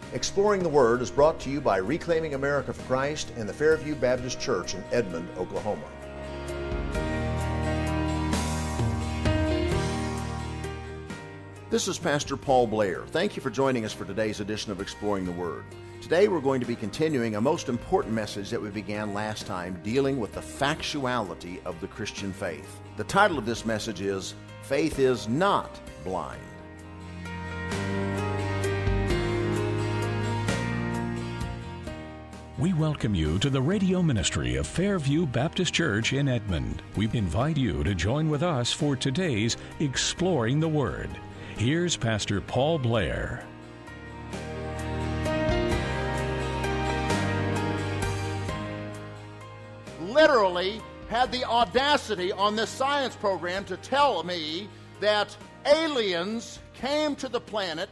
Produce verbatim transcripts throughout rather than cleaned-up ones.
Exploring the Word is brought to you by Reclaiming America for Christ and the Fairview Baptist Church in Edmond, Oklahoma. This is Pastor Paul Blair. Thank you for joining us for today's edition of Exploring the Word. Today we're going to be continuing a most important message that we began last time, dealing with the factuality of the Christian faith. The title of this message is, Faith is Not Blind. We welcome you to the radio ministry of Fairview Baptist Church in Edmond. We invite you to join with us for today's Exploring the Word. Here's Pastor Paul Blair. Literally had the audacity on this science program to tell me that aliens came to the planet,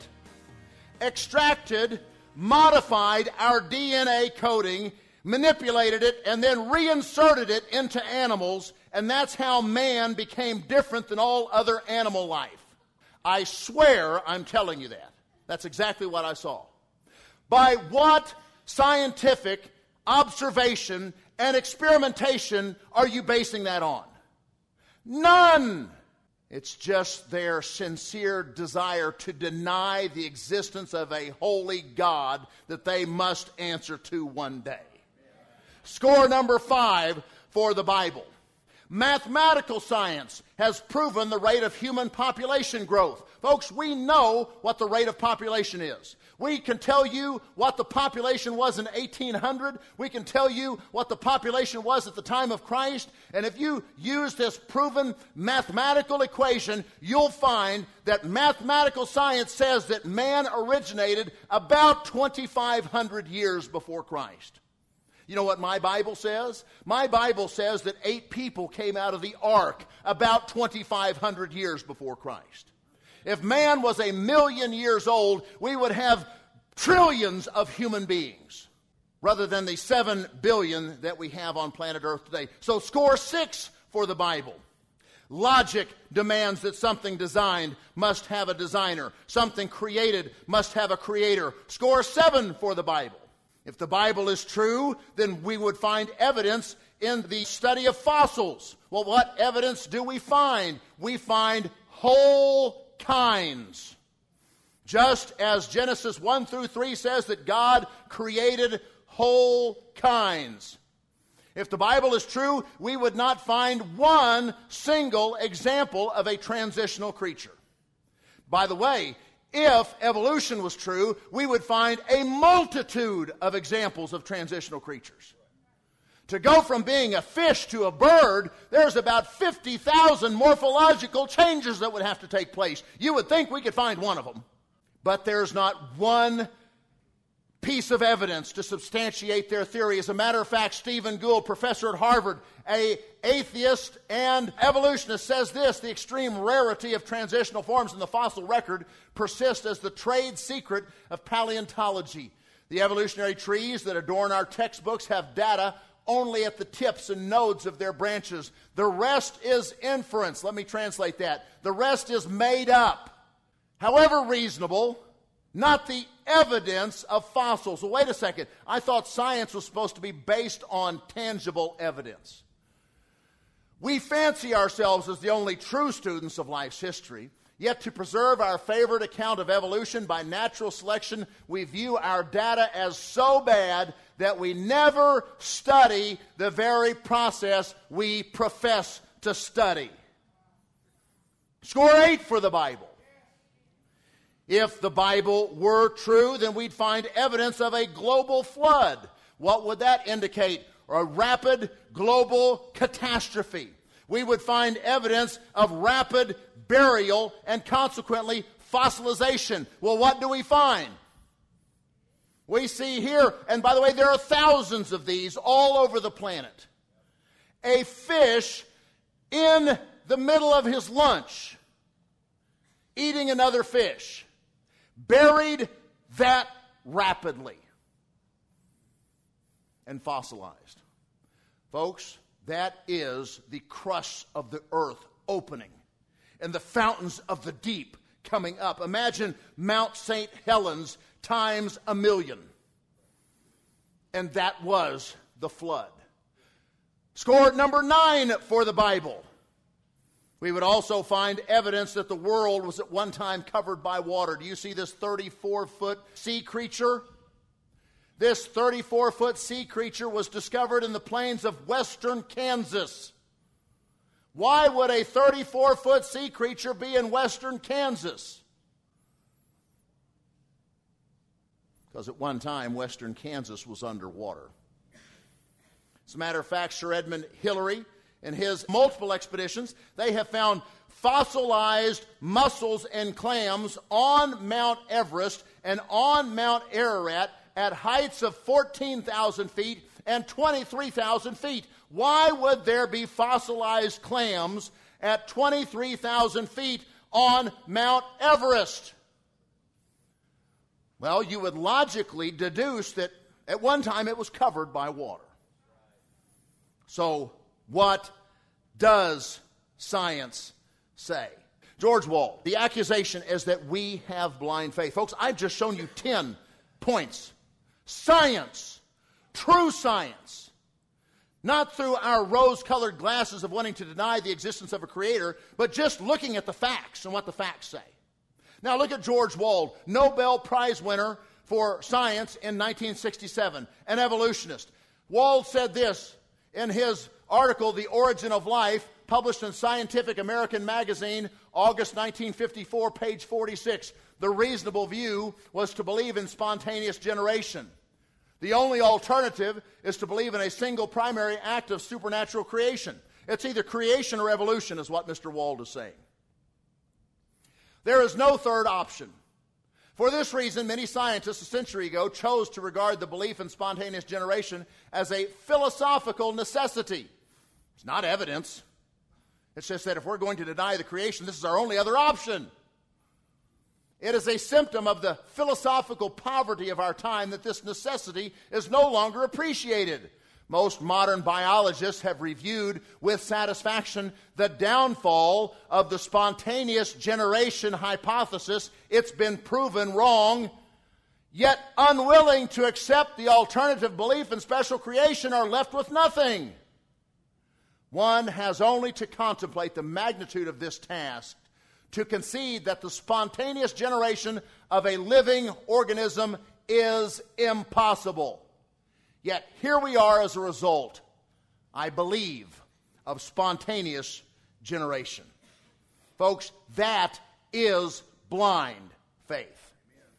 extracted, modified our D N A coding, manipulated it, and then reinserted it into animals, and that's how man became different than all other animal life. I swear I'm telling you that. That's exactly what I saw. By what scientific observation and experimentation are you basing that on? None. It's just their sincere desire to deny the existence of a holy God that they must answer to one day. Score number five for the Bible. Mathematical science has proven the rate of human population growth. Folks, we know what the rate of population is. We can tell you what the population was in eighteen hundred. We can tell you what the population was at the time of Christ. And if you use this proven mathematical equation, you'll find that mathematical science says that man originated about twenty-five hundred years before Christ. You know what my Bible says? My Bible says that eight people came out of the ark about twenty-five hundred years before Christ. If man was a million years old, we would have trillions of human beings rather than the seven billion that we have on planet Earth today. So score six for the Bible. Logic demands that something designed must have a designer. Something created must have a creator. Score seven for the Bible. If the Bible is true, then we would find evidence in the study of fossils. Well, what evidence do we find? We find whole kinds. Just as Genesis one through three says that God created whole kinds. If the Bible is true, we would not find one single example of a transitional creature. By the way, if evolution was true, we would find a multitude of examples of transitional creatures. To go from being a fish to a bird, there's about fifty thousand morphological changes that would have to take place. You would think we could find one of them. But there's not one piece of evidence to substantiate their theory. As a matter of fact, Stephen Gould, professor at Harvard, an atheist and evolutionist, says this: the extreme rarity of transitional forms in the fossil record persists as the trade secret of paleontology. The evolutionary trees that adorn our textbooks have data only at the tips and nodes of their branches. The rest is inference. Let me translate that. The rest is made up. However reasonable, not the evidence of fossils. Well, wait a second. I thought science was supposed to be based on tangible evidence. We fancy ourselves as the only true students of life's history, yet to preserve our favorite account of evolution by natural selection, we view our data as so bad that we never study the very process we profess to study. Score eight for the Bible. If the Bible were true, then we'd find evidence of a global flood. What would that indicate? A rapid global catastrophe. We would find evidence of rapid burial and consequently fossilization. Well, what do we find? We see here, and by the way, there are thousands of these all over the planet. A fish in the middle of his lunch eating another fish. Buried that rapidly and fossilized. Folks, that is the crust of the earth opening and the fountains of the deep coming up. Imagine Mount Saint Helens times a million. And that was the flood. Score number nine for the Bible. We would also find evidence that the world was at one time covered by water. Do you see this thirty-four foot sea creature? This thirty-four foot sea creature was discovered in the plains of western Kansas. Why would a thirty-four foot sea creature be in western Kansas? Because at one time, western Kansas was underwater. As a matter of fact, Sir Edmund Hillary and his multiple expeditions, they have found fossilized mussels and clams on Mount Everest and on Mount Ararat at heights of fourteen thousand feet and twenty-three thousand feet. Why would there be fossilized clams at twenty-three thousand feet on Mount Everest? Well, you would logically deduce that at one time it was covered by water. So, what does science say? George Wald, the accusation is that we have blind faith. Folks, I've just shown you ten points. Science, true science, not through our rose-colored glasses of wanting to deny the existence of a creator, but just looking at the facts and what the facts say. Now look at George Wald, Nobel Prize winner for science in nineteen sixty-seven, an evolutionist. Wald said this in his article, The Origin of Life, published in Scientific American Magazine, August nineteen fifty-four, page forty-six. The reasonable view was to believe in spontaneous generation. The only alternative is to believe in a single primary act of supernatural creation. It's either creation or evolution, is what Mister Wald is saying. There is no third option. For this reason, many scientists a century ago chose to regard the belief in spontaneous generation as a philosophical necessity. It's not evidence. It's just that if we're going to deny the creation, this is our only other option. It is a symptom of the philosophical poverty of our time that this necessity is no longer appreciated. Most modern biologists have reviewed with satisfaction the downfall of the spontaneous generation hypothesis. It's been proven wrong, yet unwilling to accept the alternative belief in special creation are left with nothing. One has only to contemplate the magnitude of this task to concede that the spontaneous generation of a living organism is impossible. Yet here we are as a result, I believe, of spontaneous generation. Folks, that is blind faith.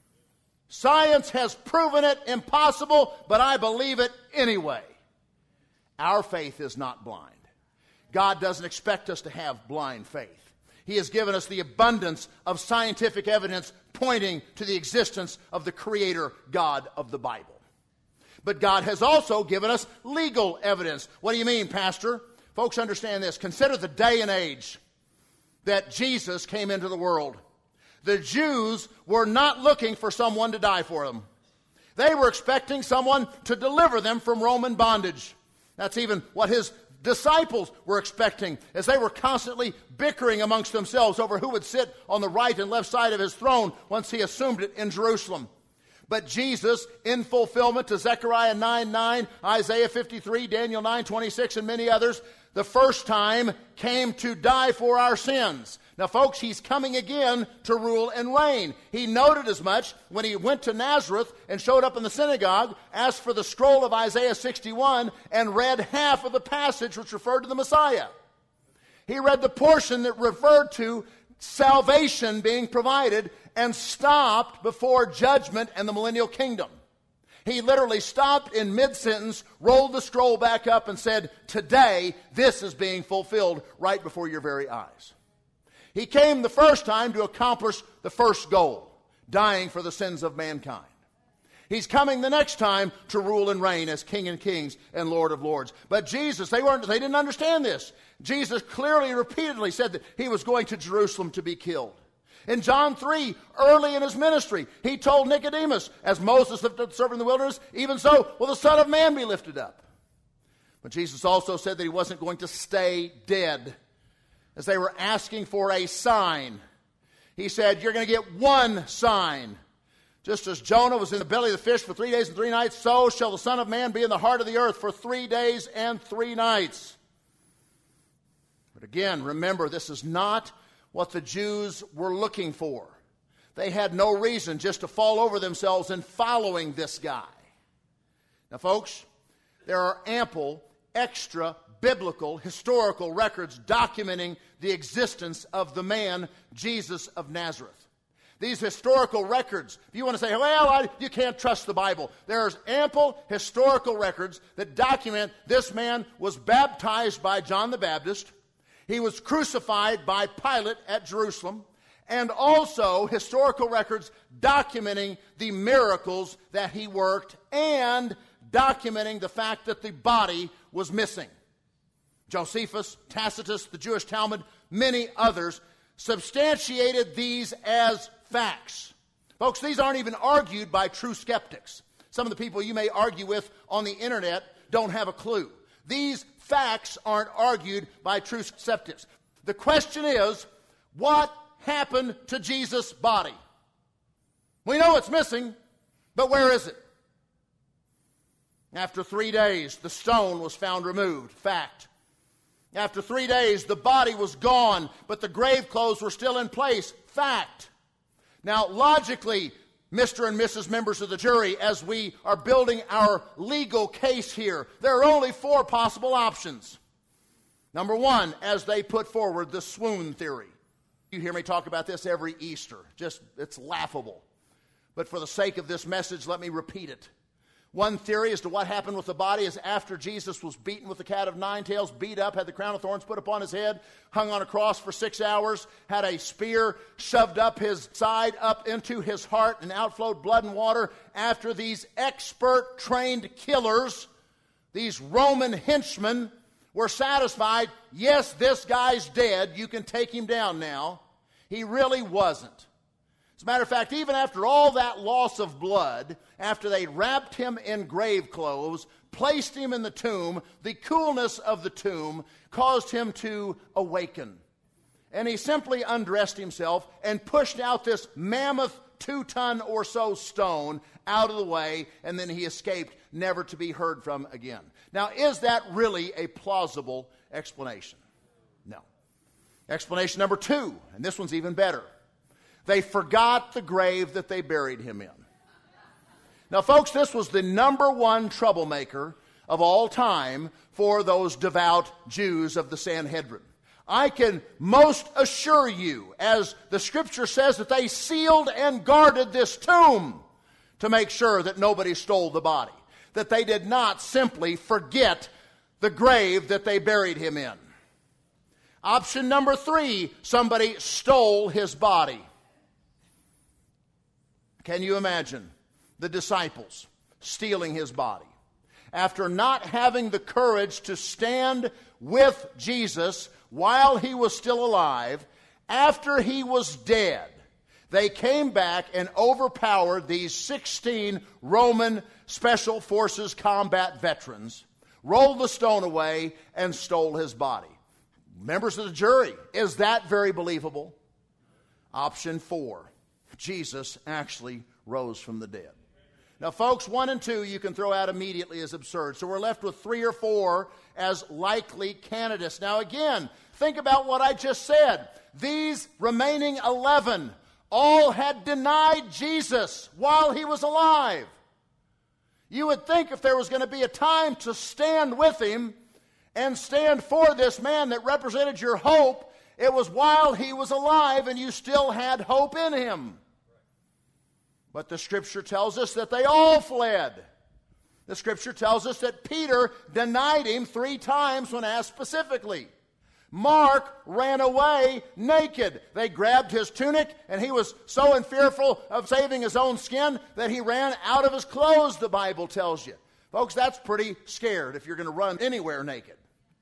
Science has proven it impossible, but I believe it anyway. Our faith is not blind. God doesn't expect us to have blind faith. He has given us the abundance of scientific evidence pointing to the existence of the Creator God of the Bible. But God has also given us legal evidence. What do you mean, Pastor? Folks, understand this. Consider the day and age that Jesus came into the world. The Jews were not looking for someone to die for them. They were expecting someone to deliver them from Roman bondage. That's even what his disciples were expecting, as they were constantly bickering amongst themselves over who would sit on the right and left side of his throne once he assumed it in Jerusalem. But Jesus, in fulfillment to Zechariah nine nine, Isaiah fifty-three, Daniel nine twenty-six, and many others, the first time came to die for our sins. Now, folks, he's coming again to rule and reign. He noted as much when he went to Nazareth and showed up in the synagogue, asked for the scroll of Isaiah sixty-one, and read half of the passage which referred to the Messiah. He read the portion that referred to salvation being provided and stopped before judgment and the millennial kingdom. He literally stopped in mid-sentence, rolled the scroll back up, and said, today, this is being fulfilled right before your very eyes. He came the first time to accomplish the first goal, dying for the sins of mankind. He's coming the next time to rule and reign as King of Kings and Lord of Lords. But Jesus, they weren't, they didn't understand this. Jesus clearly, repeatedly said that he was going to Jerusalem to be killed. In John three, early in his ministry, he told Nicodemus, as Moses lifted up the serpent in the wilderness, even so will the Son of Man be lifted up. But Jesus also said that he wasn't going to stay dead. As they were asking for a sign, he said, you're going to get one sign. Just as Jonah was in the belly of the fish for three days and three nights, so shall the Son of Man be in the heart of the earth for three days and three nights. But again, remember, this is not what the Jews were looking for. They had no reason just to fall over themselves in following this guy. Now, folks, there are ample extra biblical, historical records documenting the existence of the man, Jesus of Nazareth. These historical records, if you want to say, well, I, you can't trust the Bible, there's ample historical records that document this man was baptized by John the Baptist. He was crucified by Pilate at Jerusalem, and also historical records documenting the miracles that he worked and documenting the fact that the body was missing. Josephus, Tacitus, the Jewish Talmud, many others substantiated these as facts. Folks, these aren't even argued by true skeptics. Some of the people you may argue with on the internet don't have a clue. These facts aren't argued by true skeptics. The question is, what happened to Jesus' body? We know it's missing, but where is it? After three days, the stone was found removed. Fact. After three days, the body was gone, but the grave clothes were still in place. Fact. Now, logically, Mister and Missus members of the jury, as we are building our legal case here, there are only four possible options. Number one, as they put forward the swoon theory. You hear me talk about this every Easter. Just, it's laughable. But for the sake of this message, let me repeat it. One theory as to what happened with the body is after Jesus was beaten with the cat of nine tails, beat up, had the crown of thorns put upon his head, hung on a cross for six hours, had a spear shoved up his side, up into his heart, and outflowed blood and water. After these expert trained killers, these Roman henchmen, were satisfied, yes, this guy's dead, you can take him down now. He really wasn't. As a matter of fact, even after all that loss of blood, after they wrapped him in grave clothes, placed him in the tomb, the coolness of the tomb caused him to awaken. And he simply undressed himself and pushed out this mammoth two-ton or so stone out of the way, and then he escaped, never to be heard from again. Now, is that really a plausible explanation? No. Explanation number two, and this one's even better. They forgot the grave that they buried him in. Now, folks, this was the number one troublemaker of all time for those devout Jews of the Sanhedrin. I can most assure you, as the Scripture says, that they sealed and guarded this tomb to make sure that nobody stole the body, that they did not simply forget the grave that they buried him in. Option number three, somebody stole his body. Can you imagine the disciples stealing his body? After not having the courage to stand with Jesus while he was still alive, after he was dead, they came back and overpowered these sixteen Roman Special Forces combat veterans, rolled the stone away, and stole his body. Members of the jury, is that very believable? Option four, Jesus actually rose from the dead. Now, folks, one and two you can throw out immediately as absurd. So we're left with three or four as likely candidates. Now, again, think about what I just said. These remaining eleven all had denied Jesus while he was alive. You would think if there was going to be a time to stand with him and stand for this man that represented your hope, it was while he was alive and you still had hope in him. But the Scripture tells us that they all fled. The Scripture tells us that Peter denied him three times when asked specifically. Mark ran away naked. They grabbed his tunic, and he was so in fearful of saving his own skin that he ran out of his clothes, the Bible tells you. Folks, that's pretty scared if you're going to run anywhere naked.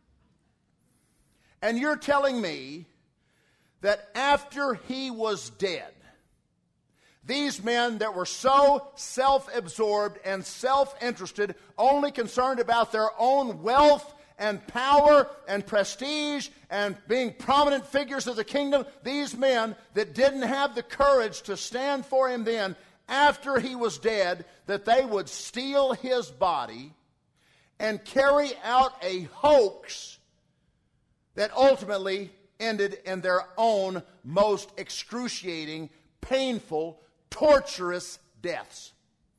And you're telling me that after he was dead, these men that were so self-absorbed and self-interested, only concerned about their own wealth and power and prestige and being prominent figures of the kingdom, these men that didn't have the courage to stand for him then, after he was dead, that they would steal his body and carry out a hoax that ultimately ended in their own most excruciating, painful, torturous deaths.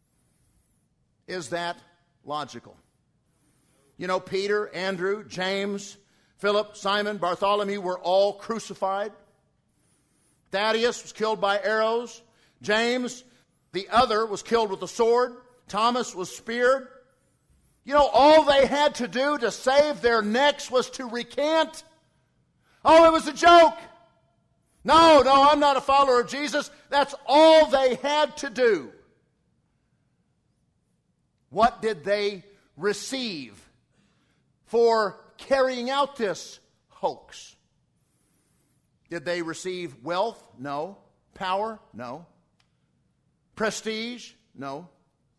Is that logical? You know, Peter, Andrew, James, Philip, Simon, Bartholomew were all crucified. Thaddeus was killed by arrows. James, the other, was killed with a sword. Thomas was speared. You know, all they had to do to save their necks was to recant. Oh, it was a joke. No, no, I'm not a follower of Jesus. That's all they had to do. What did they receive for carrying out this hoax? Did they receive wealth? No. Power? No. Prestige? No.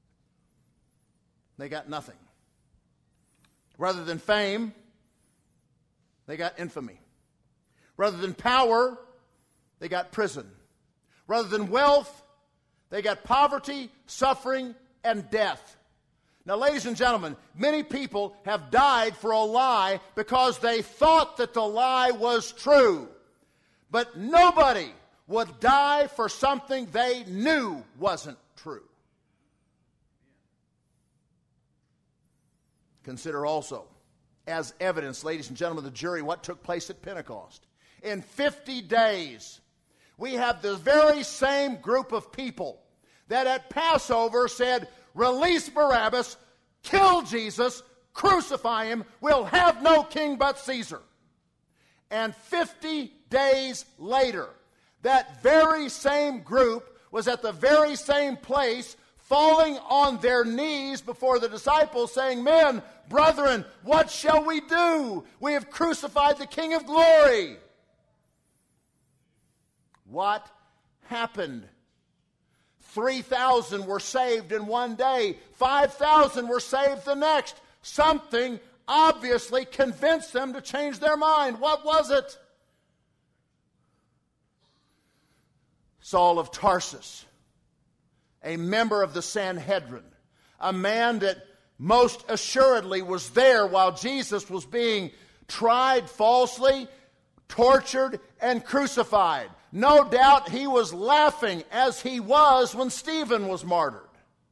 They got nothing. Rather than fame, they got infamy. Rather than power, they got prison. Rather than wealth, they got poverty, suffering, and death. Now, ladies and gentlemen, many people have died for a lie because they thought that the lie was true. But nobody would die for something they knew wasn't true. Consider also, as evidence, ladies and gentlemen of the jury, what took place at Pentecost. In fifty days, we have the very same group of people that at Passover said, release Barabbas, kill Jesus, crucify him, we'll have no king but Caesar. And fifty days later, that very same group was at the very same place, falling on their knees before the disciples, saying, men, brethren, what shall we do? We have crucified the King of glory. What happened? three thousand were saved in one day. five thousand were saved the next. Something obviously convinced them to change their mind. What was it? Saul of Tarsus, a member of the Sanhedrin, a man that most assuredly was there while Jesus was being tried falsely, tortured, and crucified. No doubt he was laughing as he was when Stephen was martyred.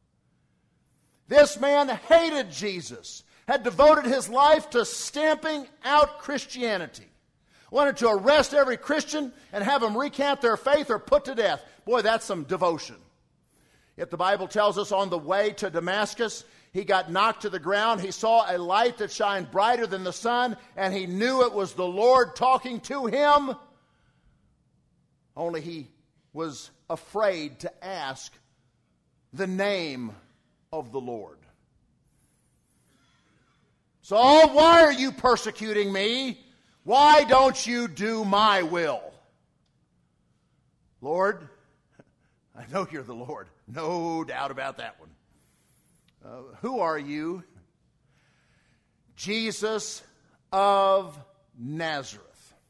This man hated Jesus, had devoted his life to stamping out Christianity, wanted to arrest every Christian and have them recant their faith or put to death. Boy, that's some devotion. Yet the Bible tells us on the way to Damascus, he got knocked to the ground. He saw a light that shined brighter than the sun, and he knew it was the Lord talking to him. Only he was afraid to ask the name of the Lord. Saul, why are you persecuting me? Why don't you do my will? Lord, I know you're the Lord. No doubt about that one. Uh, who are you? Jesus of Nazareth.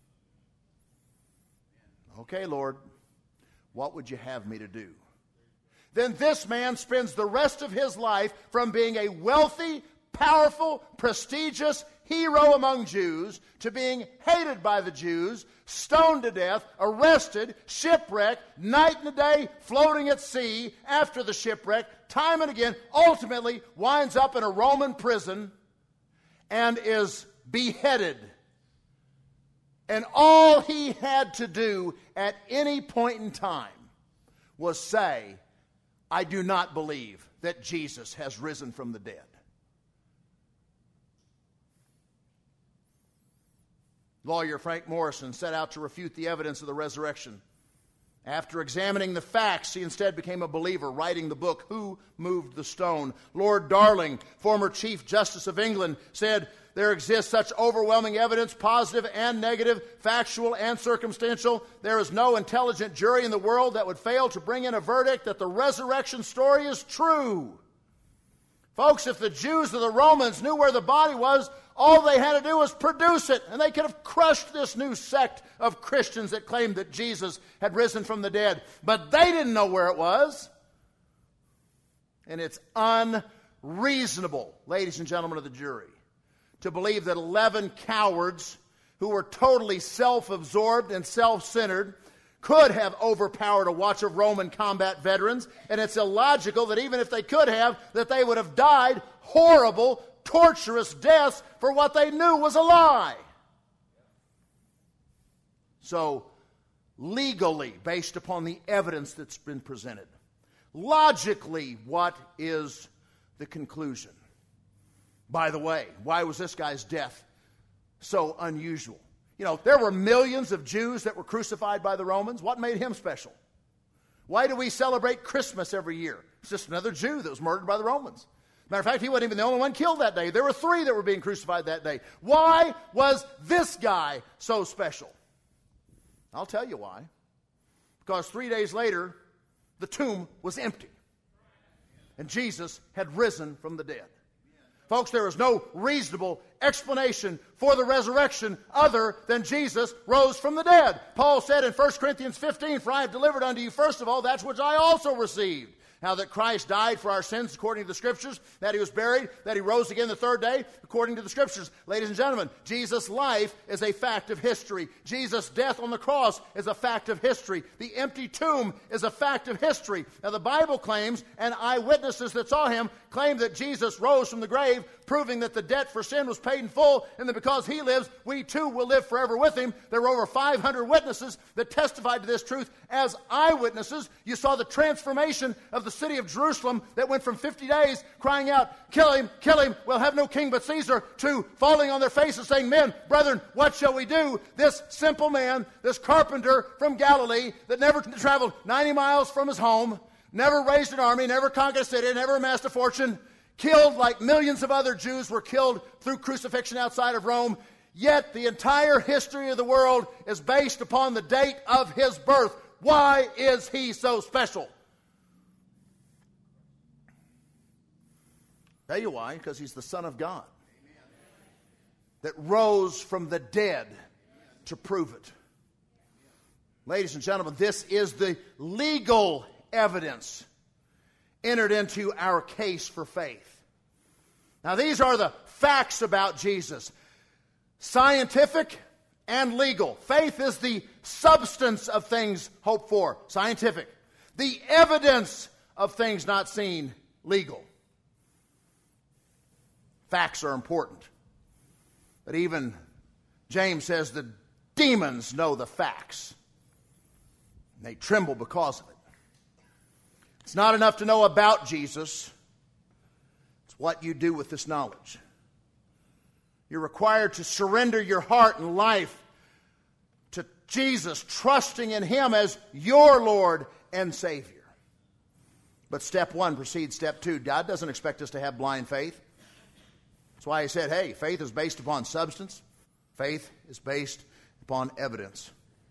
Okay, Lord, what would you have me to do? Then this man spends the rest of his life from being a wealthy, powerful, prestigious hero among Jews to being hated by the Jews, stoned to death, arrested, shipwrecked, night and day, floating at sea after the shipwreck, time and again, ultimately winds up in a Roman prison and is beheaded. And all he had to do at any point in time was say, I do not believe that Jesus has risen from the dead. Lawyer Frank Morrison set out to refute the evidence of the resurrection. After examining the facts, he instead became a believer, writing the book, Who Moved the Stone? Lord Darling, former Chief Justice of England, said, there exists such overwhelming evidence, positive and negative, factual and circumstantial. There is no intelligent jury in the world that would fail to bring in a verdict that the resurrection story is true. Folks, if the Jews or the Romans knew where the body was, all they had to do was produce it, and they could have crushed this new sect of Christians that claimed that Jesus had risen from the dead. But they didn't know where it was. And it's unreasonable, ladies and gentlemen of the jury, to believe that eleven cowards who were totally self-absorbed and self-centered could have overpowered a watch of Roman combat veterans. And it's illogical that even if they could have, that they would have died horrible, torturous deaths for what they knew was a lie. So, legally, based upon the evidence that's been presented, logically, what is the conclusion? By the way, why was this guy's death so unusual? You know, there were millions of Jews that were crucified by the Romans. What made him special? Why do we celebrate Christmas every year? It's just another Jew that was murdered by the Romans. Matter of fact, he wasn't even the only one killed that day. There were three that were being crucified that day. Why was this guy so special? I'll tell you why. Because three days later, the tomb was empty. And Jesus had risen from the dead. Folks, there is no reasonable explanation for the resurrection other than Jesus rose from the dead. Paul said in First Corinthians fifteen, "For I have delivered unto you first of all that which I also received, how that Christ died for our sins according to the Scriptures, that he was buried, that he rose again the third day according to the Scriptures." Ladies and gentlemen, Jesus' life is a fact of history. Jesus' death on the cross is a fact of history. The empty tomb is a fact of history. Now the Bible claims, and eyewitnesses that saw him claim, that Jesus rose from the grave, proving that the debt for sin was paid in full, and that because he lives, we too will live forever with him. There were over five hundred witnesses that testified to this truth as eyewitnesses. You saw the transformation of the city of Jerusalem that went from fifty days crying out, "Kill him, kill him, we'll have no king but Caesar," to falling on their faces saying, "Men, brethren, what shall we do?" This simple man, this carpenter from Galilee that never traveled ninety miles from his home, never raised an army, never conquered a city, never amassed a fortune, killed like millions of other Jews were killed through crucifixion outside of Rome. Yet the entire history of the world is based upon the date of his birth. Why is he so special? Tell you why, because he's the Son of God that rose from the dead to prove it. Ladies and gentlemen, this is the legal evidence entered into our case for faith. Now, these are the facts about Jesus, scientific and legal. Faith is the substance of things hoped for, scientific. The evidence of things not seen, legal. Facts are important. But even James says the demons know the facts. And they tremble because of it. It's not enough to know about Jesus. It's what you do with this knowledge. You're required to surrender your heart and life to Jesus, trusting in him as your Lord and Savior. But step one precedes step two. God doesn't expect us to have blind faith. That's why he said, hey, faith is based upon substance. Faith is based upon evidence.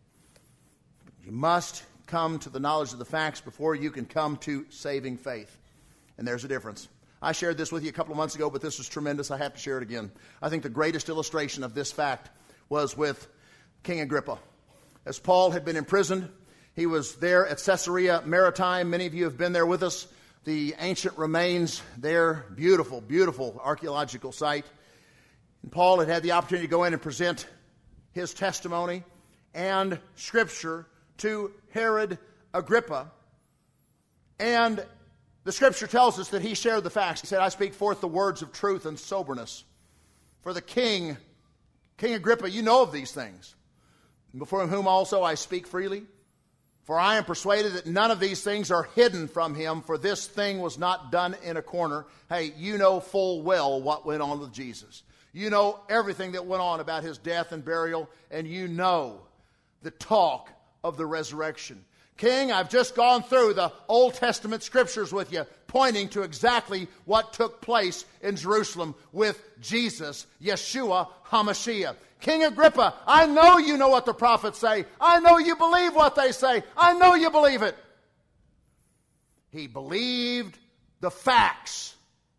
You must come to the knowledge of the facts before you can come to saving faith. And there's a difference. I shared this with you a couple of months ago, but this was tremendous. I have to share it again. I think the greatest illustration of this fact was with King Agrippa. As Paul had been imprisoned, he was there at Caesarea Maritime. Many of you have been there with us. The ancient remains there, beautiful, beautiful archaeological site. And Paul had had the opportunity to go in and present his testimony and Scripture to Herod Agrippa. And the Scripture tells us that he shared the facts. He said, I speak forth the words of truth and soberness. For the king, King Agrippa, you know of these things, before whom also I speak freely. For I am persuaded that none of these things are hidden from him, for this thing was not done in a corner. Hey, you know full well what went on with Jesus. You know everything that went on about his death and burial, and you know the talk of the resurrection. King, I've just gone through the Old Testament scriptures with you, pointing to exactly what took place in Jerusalem with Jesus, Yeshua HaMashiach. King Agrippa, I know you know what the prophets say. I know you believe what they say. I know you believe it. He believed the facts,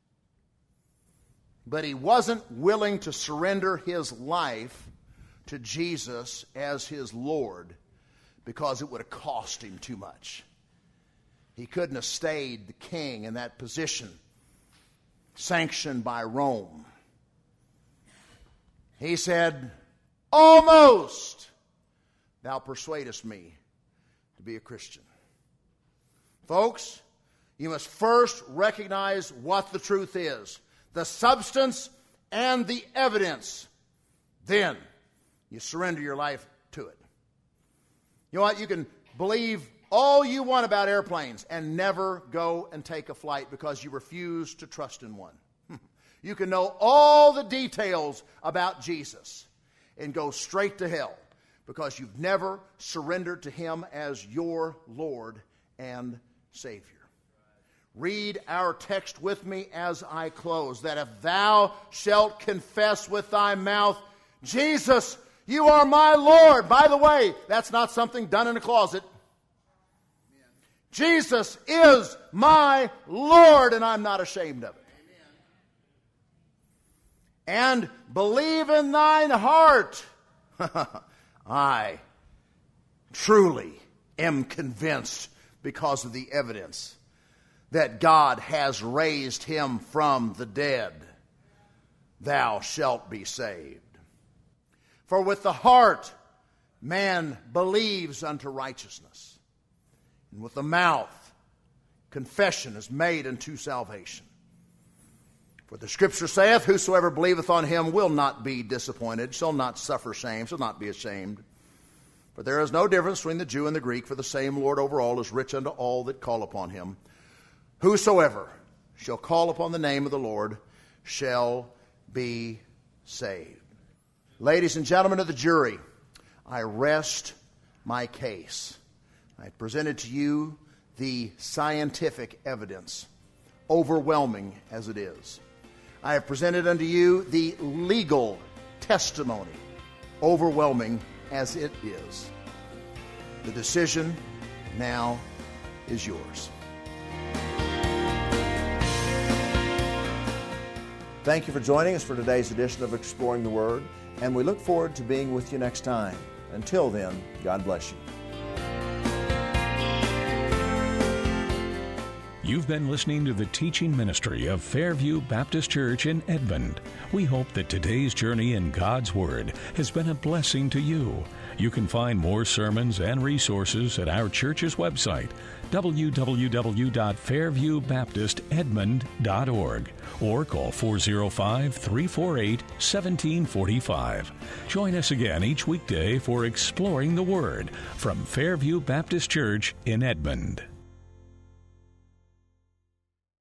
but he wasn't willing to surrender his life to Jesus as his Lord because it would have cost him too much. He couldn't have stayed the king in that position, sanctioned by Rome. He said, almost thou persuadest me to be a Christian. Folks, you must first recognize what the truth is, the substance and the evidence. Then you surrender your life to it. You know what? You can believe all you want about airplanes and never go and take a flight because you refuse to trust in one. You can know all the details about Jesus and go straight to hell because you've never surrendered to Him as your Lord and Savior. Read our text with me as I close. That if thou shalt confess with thy mouth, Jesus, you are my Lord. By the way, that's not something done in a closet. Jesus is my Lord, and I'm not ashamed of it. And believe in thine heart. I truly am convinced, because of the evidence, that God has raised him from the dead. Thou shalt be saved. For with the heart man believes unto righteousness, and with the mouth confession is made unto salvation. For the Scripture saith, whosoever believeth on him will not be disappointed, shall not suffer shame, shall not be ashamed. For there is no difference between the Jew and the Greek, for the same Lord over all is rich unto all that call upon him. Whosoever shall call upon the name of the Lord shall be saved. Ladies and gentlemen of the jury, I rest my case. I presented to you the scientific evidence, overwhelming as it is. I have presented unto you the legal testimony, overwhelming as it is. The decision now is yours. Thank you for joining us for today's edition of Exploring the Word, and we look forward to being with you next time. Until then, God bless you. You've been listening to the teaching ministry of Fairview Baptist Church in Edmond. We hope that today's journey in God's Word has been a blessing to you. You can find more sermons and resources at our church's website, w w w dot fairview baptist edmond dot org, or call four oh five, three four eight, one seven four five. Join us again each weekday for Exploring the Word from Fairview Baptist Church in Edmond.